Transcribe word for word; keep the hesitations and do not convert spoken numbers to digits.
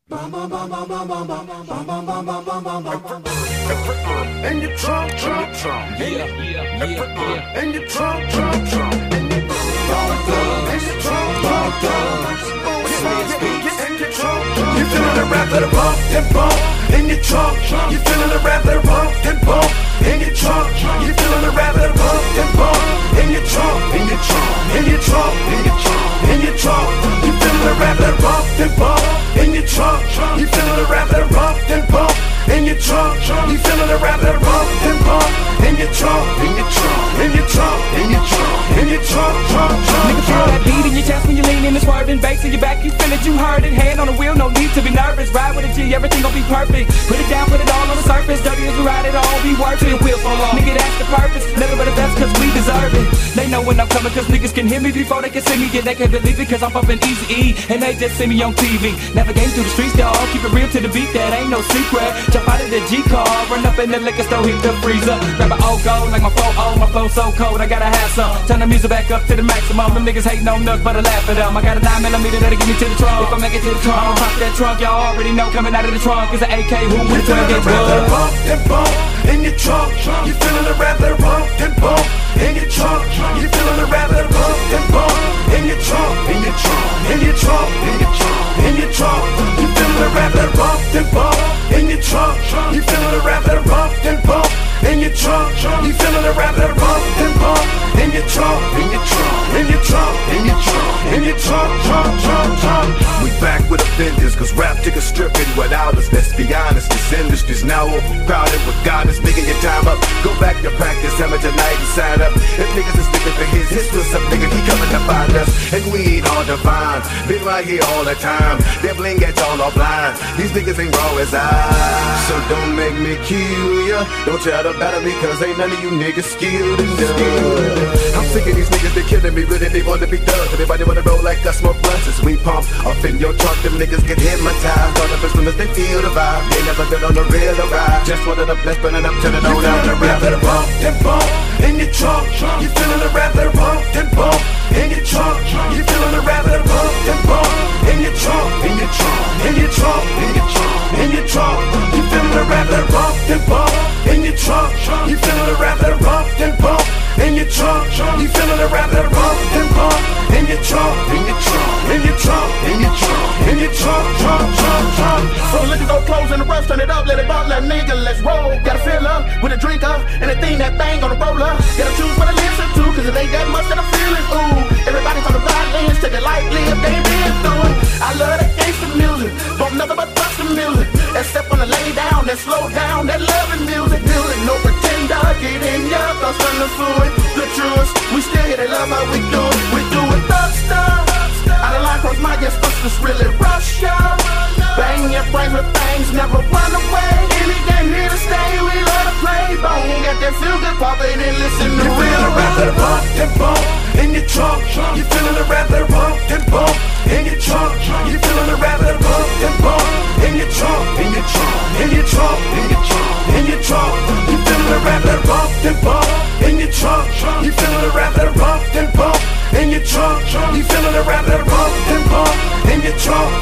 In your trunk, trunk, trunk. Yeah, yeah, yeah, yeah. In your trunk, trunk, trunk. In your trunk, trunk, trunk. In your trunk, you feeling the rap of the bump and bump. In your trunk, you feeling the rap of the bump and bump. In your trunk, you feeling the rap of the bump and bump. In your trunk, in your trunk, in your trunk, in your trunk, in your trunk, you feeling the rap of the bump and bump. In your trunk, you feeling the rap of the bump and bump. In your trunk, you feeling the rap of the bump and bump. In your trunk, in your trunk, in your trunk, in your trunk, in your trunk, trunk, trunk. Nigga, feel that beat in your chest when you lean in and swerving, bass in your back, you feel it, you heard it. Hand on the wheel, no need to be nervous. Ride with a G, everything gon' be perfect. Put it down, put it all on the surface. Dirty as we ride it all, be worth it. Wheels fall off, nigga, that's the purpose. Never but the best, cause we deserve it. They know when I'm coming, cause niggas can hear me before they can see me. Yeah, they can't believe it, cause I'm bumping Easy E, and they just see me on T V. Navigating through the streets, dawg, keep it real to the beat, that ain't no secret. Jump out of the G car, run up in the liquor store, hit the freezer. Grab an old gold like my four oh, my flow so cold, I gotta have some. Turn the music back up to the maximum. Them niggas hating on nuts, but I laugh at them. I got a nine millimeter that'll get me to the trunk. If I make it to the trunk, I'll pop that trunk. Y'all already know coming out of the trunk is an A K. Who with twelve get buzzed? Bump and bump in your trunk. You feeling the rap of the bump and bump in your trunk. You feeling the rap of the bump and bump in your trunk, in your trunk, in your trunk, in your trunk, in your trunk. You feeling the rap of the bump and bump in your trunk. You feeling the rap of the bump and bump in your trunk. You feeling the rap of the bump and bump in your trunk, in your trunk, in your trunk, in your trunk, in your trunk, trunk, trunk, trunk. We back with offenders, cause rap niggas stripping without us. Let's be honest, this industry's now overcrowded. Regardless, nigga, your time up. Go back to practice, hammer tonight and sign up. If niggas is looking for his, his what's up, nigga, he coming to find us. And we ain't hard to find, been right here all the time. Their bling gets all off blind, these niggas ain't raw as I. So don't make me kill ya, don't try to battle me, cause ain't none of you niggas skilled enough. I'm sick of these niggas, they killing me, really, they wanna be thugs. Everybody wanna roll like us, smoke blunts as we pump off in your trunk. Them niggas get hypnotized all up as soon as they feel the vibe. They never been on the real ride, just wanted the bless, burning up, turning on down the rap of the bump and bump in your trunk. You feeling the rap of the bump and bump in your trunk. You feeling the rap of the bump and bump in your trunk, in your trunk, in your trunk, in your trunk, in your trunk. You feeling the rap of the bump and bump in your trunk. You feeling the rap of the bump and bump in your trunk. You feeling the rap of the bump and bump in your trunk, in your trunk, in your trunk, in your trunk, in your trunk, trunk, trunk, trunk. So look at those clothes in the rough, turn it up, let it bump, let nigga, let's roll. Gotta fill up with a drink up and a thing that bang on the roller. Gotta choose what I listen to, cause it ain't that much that I'm feeling. Ooh, everybody from the violins, take it lightly if they ain't been through it. I love that gangsta music, bump nothing but bustin' music. Except when I lay down, that slow down, that loving music. Music, no pretender, get in ya, thoughts from the fluid. The truest, we still here, they love how we do it. We do it thug stuff. Out of line cross my yes, this really rush ya. Bang your brains with things, never run away. Any game here to stay, we love to play. Bone got that feel good pop, they didn't listen to you real rap of the bump and bump in your trunk. You feeling the rap of the bump and bump in your trunk. You feeling the rap of the bump and bump in your trunk, in your trunk, in your trunk, in your trunk, in your trunk. You feeling the rap of the bump and bump in your trunk. You feeling the rap of the bump and bump in your trunk. You feeling the rap of the bump and bump in your trunk,